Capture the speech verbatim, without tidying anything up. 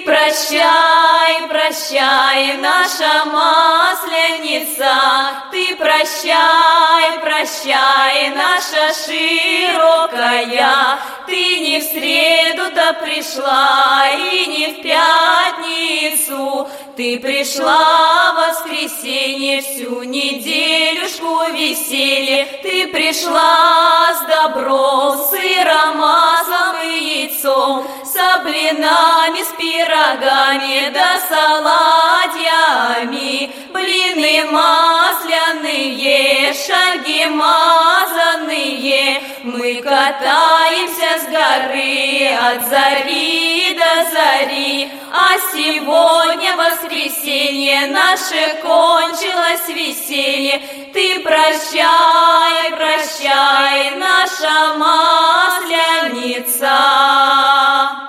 прощай, прощай, наша Масленица, ты прощай, прощай, наша широкая, ты не в среду-то пришла и не в пятницу, ты пришла в воскресенье, всю неделюшку веселье, ты пришла с добром, сыром, маслом и яйцом, с блинами, с пирогами да с оладьями, блины масляные, шаги мазанные, мы катаемся с горы от зари до зари, а сегодня воскресенье наше кончилось веселье, ты прощай, прощай, наша Масленица.